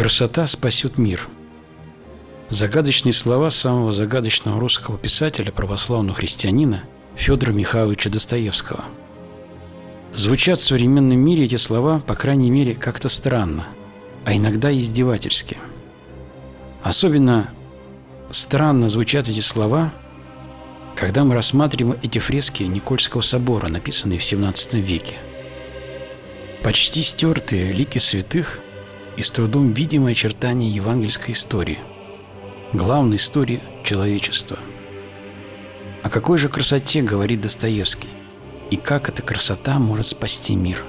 Красота спасет мир. Загадочные слова самого загадочного русского писателя, православного христианина Федора Михайловича Достоевского. Звучат в современном мире эти слова, по крайней мере, как-то странно, а иногда издевательски. Особенно странно звучат эти слова, когда мы рассматриваем эти фрески Никольского собора, написанные в XVII веке. Почти стертые лики святых и с трудом видимые очертания евангельской истории, главной истории человечества. О какой же красоте говорит Достоевский, и как эта красота может спасти мир?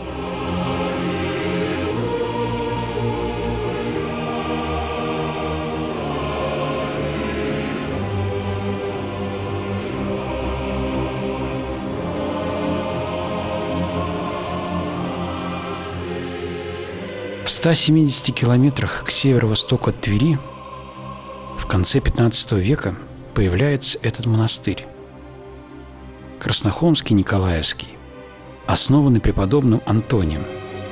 В 170 километрах к северо-востоку от Твери в конце XV века появляется этот монастырь. Краснохолмский Николаевский, основанный преподобным Антонием.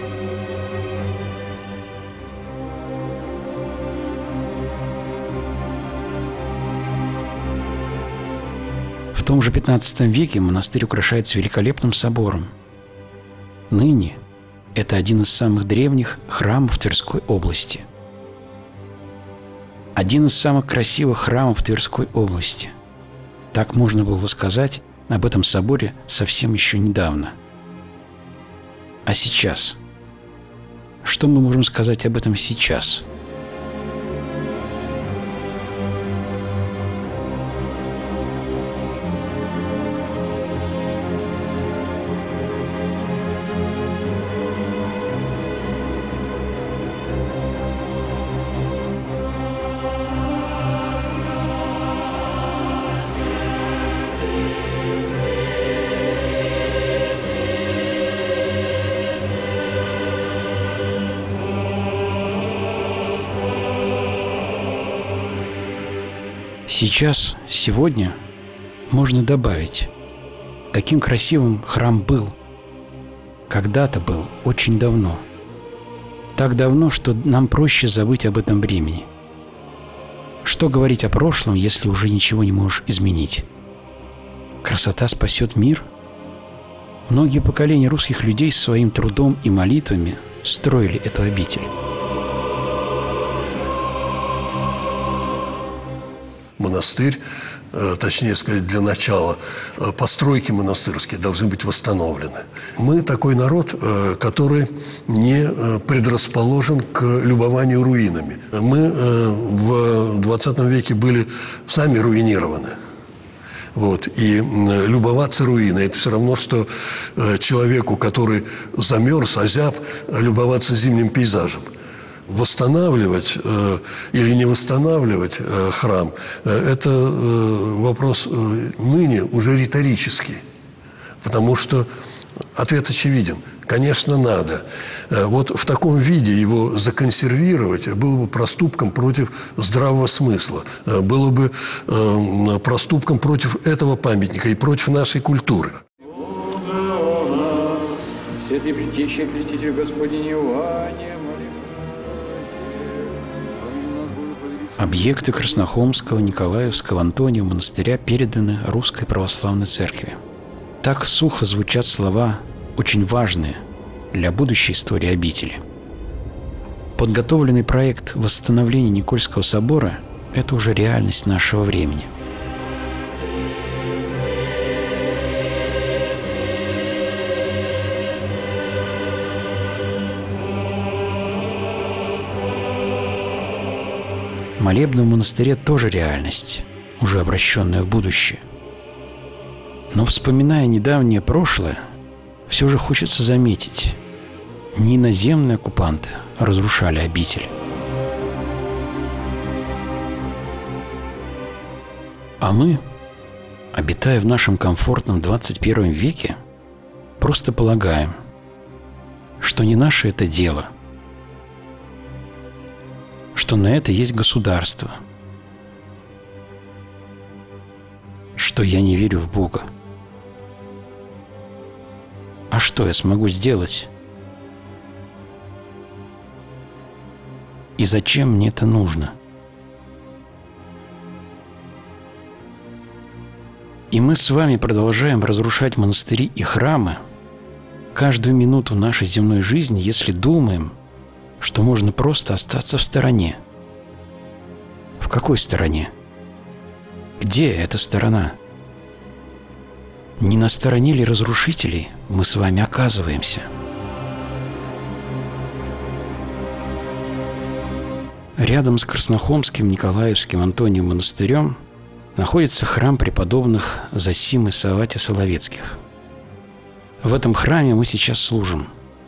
В том же XV веке монастырь украшается великолепным собором. Ныне это один из самых древних храмов Тверской области. Один из самых красивых храмов Тверской области. Так можно было сказать об этом соборе совсем еще недавно. А сейчас? Что мы можем сказать об этом сейчас? Сейчас, сегодня можно добавить: таким красивым храм был, когда-то был, очень давно. Так давно, что нам проще забыть об этом времени. Что говорить о прошлом, если уже ничего не можешь изменить? Красота спасет мир? Многие поколения русских людей своим трудом и молитвами строили эту обитель. Монастырь, точнее сказать, для начала, постройки монастырские должны быть восстановлены. Мы такой народ, который не предрасположен к любованию руинами. Мы в 20 веке были сами руинированы. Вот. И любоваться руиной – это все равно, что человеку, который замерз, озяб, любоваться зимним пейзажем. Восстанавливать или не восстанавливать храм – это вопрос ныне уже риторический. Потому что ответ очевиден. Конечно, надо. Вот в таком виде его законсервировать было бы проступком против здравого смысла. Было бы проступком против этого памятника и против нашей культуры. Святый Предтеча, Креститель Господень Иоанне, Объекты Краснохолмского, Николаевского, Антониева монастыря переданы Русской Православной Церкви. Так сухо звучат слова, очень важные для будущей истории обители. Подготовленный проект восстановления Никольского собора – это уже реальность нашего времени. Молебны в монастыре тоже реальность, уже обращенная в будущее. Но, вспоминая недавнее прошлое, все же хочется заметить, не иноземные оккупанты разрушали обитель, а мы, обитая в нашем комфортном 21 веке, просто полагаем, что не наше это дело, что на это есть государство, что я не верю в Бога. А что я смогу сделать? И зачем мне это нужно? И мы с вами продолжаем разрушать монастыри и храмы каждую минуту нашей земной жизни, если думаем, что можно просто остаться в стороне. В какой стороне? Где эта сторона? Не на стороне ли разрушителей мы с вами оказываемся? Рядом с Краснохомским Николаевским Антонием монастырем находится храм преподобных Зосим и Савватия Соловецких. В этом храме мы сейчас служим.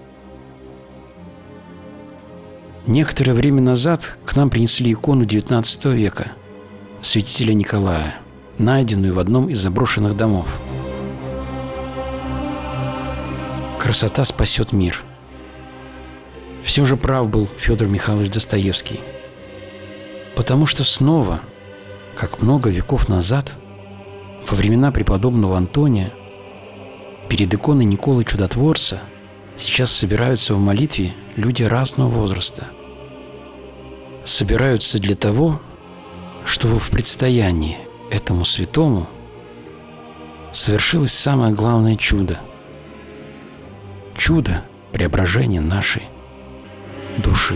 Некоторое время назад к нам принесли икону XIX века святителя Николая, найденную в одном из заброшенных домов. Красота спасет мир. Все же прав был Федор Михайлович Достоевский. Потому что снова, как много веков назад, во времена преподобного Антония, перед иконой Николы Чудотворца сейчас собираются в молитве люди разного возраста. Собираются для того, чтобы в предстоянии этому святому совершилось самое главное чудо. Чудо преображения нашей души.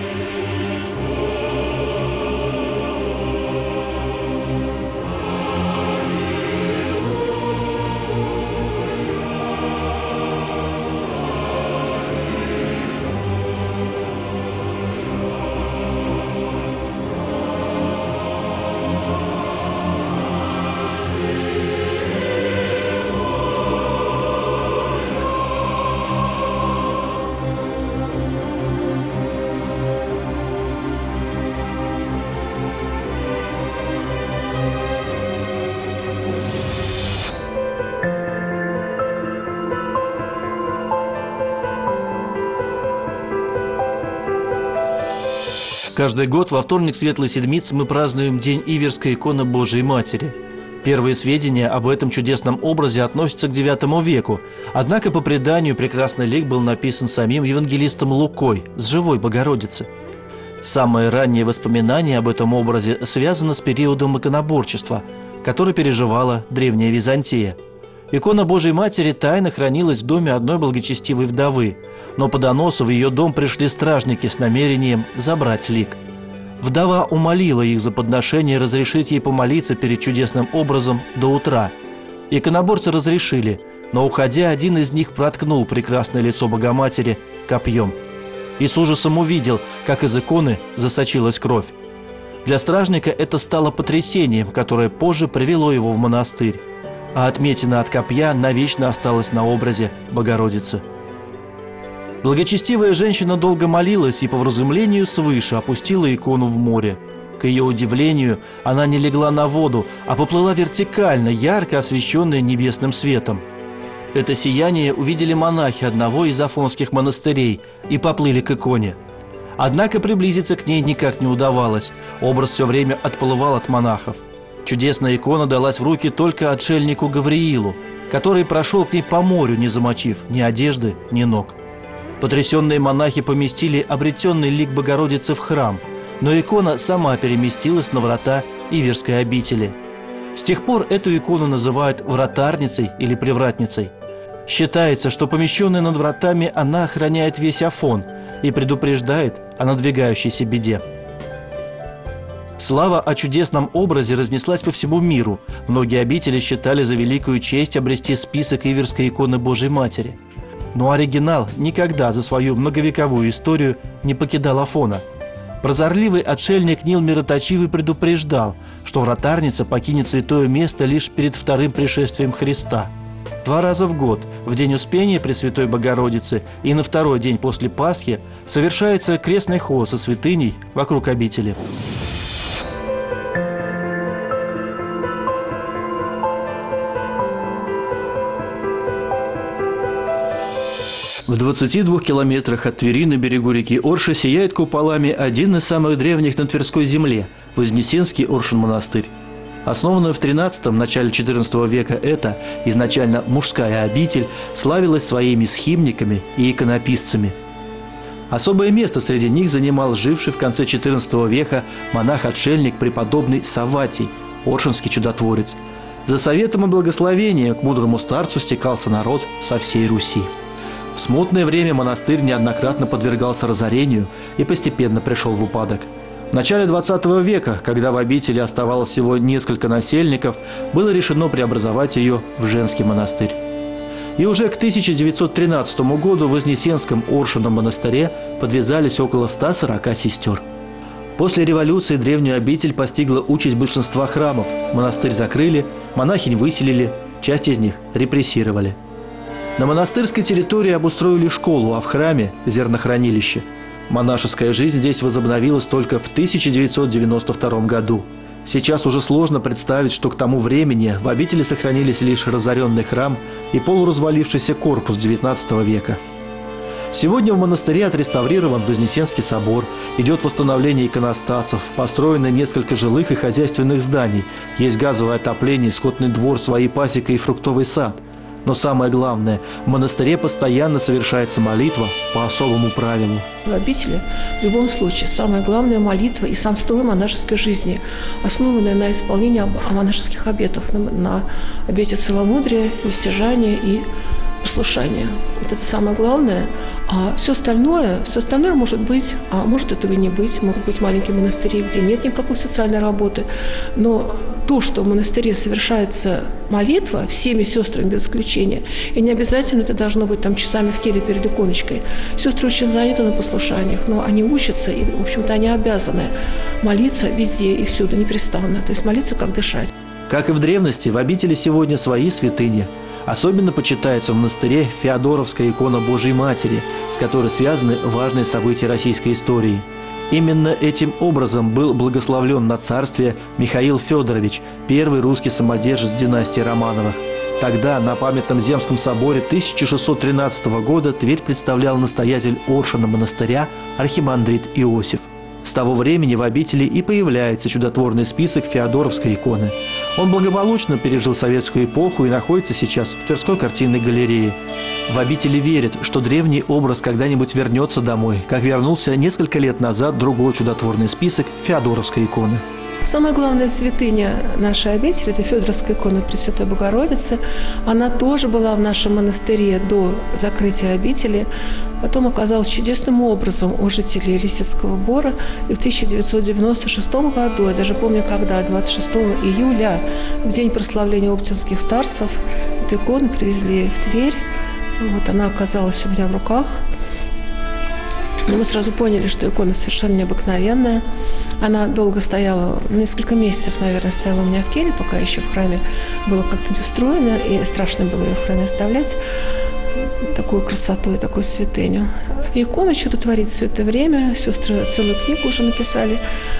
Каждый год во вторник Светлой Седмицы мы празднуем День Иверской иконы Божией Матери. Первые сведения об этом чудесном образе относятся к IX веку, однако по преданию прекрасный лик был написан самим евангелистом Лукой с живой Богородицы. Самые ранние воспоминания об этом образе связаны с периодом иконоборчества, который переживала Древняя Византия. Икона Божией Матери тайно хранилась в доме одной благочестивой вдовы, но по доносу в ее дом пришли стражники с намерением забрать лик. Вдова умолила их за подношение разрешить ей помолиться перед чудесным образом до утра. Иконоборцы разрешили, но, уходя, один из них проткнул прекрасное лицо Богоматери копьем и с ужасом увидел, как из иконы засочилась кровь. Для стражника это стало потрясением, которое позже привело его в монастырь, а отметина от копья навечно осталась на образе Богородицы. Благочестивая женщина долго молилась и по вразумлению свыше опустила икону в море. К ее удивлению, она не легла на воду, а поплыла вертикально, ярко освещенная небесным светом. Это сияние увидели монахи одного из афонских монастырей и поплыли к иконе. Однако приблизиться к ней никак не удавалось, образ все время отплывал от монахов. Чудесная икона далась в руки только отшельнику Гавриилу, который прошел к ней по морю, не замочив ни одежды, ни ног. Потрясенные монахи поместили обретенный лик Богородицы в храм, но икона сама переместилась на врата Иверской обители. С тех пор эту икону называют вратарницей или привратницей. Считается, что помещенная над вратами она охраняет весь Афон и предупреждает о надвигающейся беде. Слава о чудесном образе разнеслась по всему миру. Многие обители считали за великую честь обрести список Иверской иконы Божией Матери. Но оригинал никогда за свою многовековую историю не покидал Афона. Прозорливый отшельник Нил Мироточивый предупреждал, что вратарница покинет святое место лишь перед вторым пришествием Христа. 2 раза в год, в день Успения Пресвятой Богородицы и на второй день после Пасхи, совершается крестный ход со святыней вокруг обители. В 22 километрах от Твери на берегу реки Орши сияет куполами один из самых древних на Тверской земле – Вознесенский Оршин-монастырь. Основанная в XIII – начале XIV века эта, изначально мужская обитель, славилась своими схимниками и иконописцами. Особое место среди них занимал живший в конце XIV века монах-отшельник преподобный Савватий, оршинский чудотворец. За советом и благословением к мудрому старцу стекался народ со всей Руси. В смутное время монастырь неоднократно подвергался разорению и постепенно пришел в упадок. В начале XX века, когда в обители оставалось всего несколько насельников, было решено преобразовать ее в женский монастырь. И уже к 1913 году в Вознесенском Оршином монастыре подвязались около 140 сестер. После революции древнюю обитель постигла участь большинства храмов. Монастырь закрыли, монахинь выселили, часть из них репрессировали. На монастырской территории обустроили школу, а в храме – зернохранилище. Монашеская жизнь здесь возобновилась только в 1992 году. Сейчас уже сложно представить, что к тому времени в обители сохранились лишь разоренный храм и полуразвалившийся корпус XIX века. Сегодня в монастыре отреставрирован Вознесенский собор, идет восстановление иконостасов, построено несколько жилых и хозяйственных зданий, есть газовое отопление, скотный двор, свои пасека и фруктовый сад. Но самое главное, в монастыре постоянно совершается молитва по особому правилу. В обители в любом случае самое главное – молитва и сам строй монашеской жизни, основанная на исполнении монашеских обетов, на обете целомудрия, воздержания и послушания. Вот это самое главное. А все остальное может быть, а может этого и не быть. Могут быть маленькие монастыри, где нет никакой социальной работы. Но то, что в монастыре совершается молитва всеми сестрами без исключения, и не обязательно это должно быть там часами в келье перед иконочкой. Сестры очень заняты на послушаниях, но они учатся, и, в общем-то, они обязаны молиться везде и всюду, непрестанно. То есть молиться, как дышать. Как и в древности, в обители сегодня свои святыни. Особенно почитается в монастыре Феодоровская икона Божией Матери, с которой связаны важные события российской истории. Именно этим образом был благословлен на царствие Михаил Федорович, первый русский самодержец династии Романовых. Тогда на памятном Земском соборе 1613 года Тверь представлял настоятель Оршина монастыря архимандрит Иосиф. С того времени в обители и появляется чудотворный список Феодоровской иконы. Он благополучно пережил советскую эпоху и находится сейчас в Тверской картинной галерее. В обители верят, что древний образ когда-нибудь вернется домой, как вернулся несколько лет назад другой чудотворный список Феодоровской иконы. Самая главная святыня нашей обители – это Федоровская икона Пресвятой Богородицы. Она тоже была в нашем монастыре до закрытия обители. Потом оказалась чудесным образом у жителей Лисицкого Бора. И в 1996 году, я даже помню, когда, 26 июля, в день прославления оптинских старцев, эту икону привезли в Тверь. Вот она оказалась у меня в руках. Но мы сразу поняли, что икона совершенно необыкновенная. Она долго стояла, несколько месяцев, наверное, стояла у меня в келье, пока еще в храме было как-то устроено, и страшно было ее в храме оставлять. Такую красоту и такую святыню. И икона что-то творит все это время. Сестры целую книгу уже написали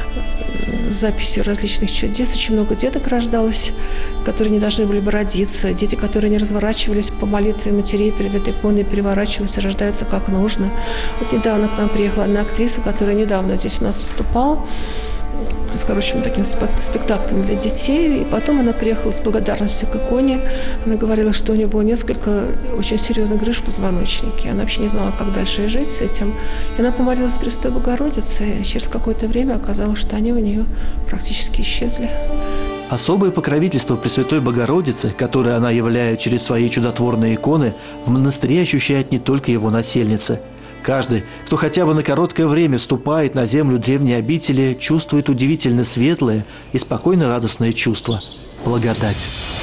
с записью различных чудес. Очень много деток рождалось, которые не должны были бы родиться. Дети, которые не разворачивались по молитве матерей перед этой иконой, переворачиваются, рождаются как нужно. Вот недавно к нам приехала одна актриса, которая недавно здесь у нас выступала с хорошим таким спектаклем для детей. И потом она приехала с благодарностью к иконе. Она говорила, что у нее было несколько очень серьезных грыж в позвоночнике. Она вообще не знала, как дальше жить с этим. И она помолилась Пресвятой Богородице, и через какое-то время оказалось, что они у нее практически исчезли. Особое покровительство Пресвятой Богородицы, которое она являет через свои чудотворные иконы, в монастыре ощущает не только его насельницы. Каждый, кто хотя бы на короткое время ступает на землю древней обители, чувствует удивительно светлое и спокойно радостное чувство – благодать.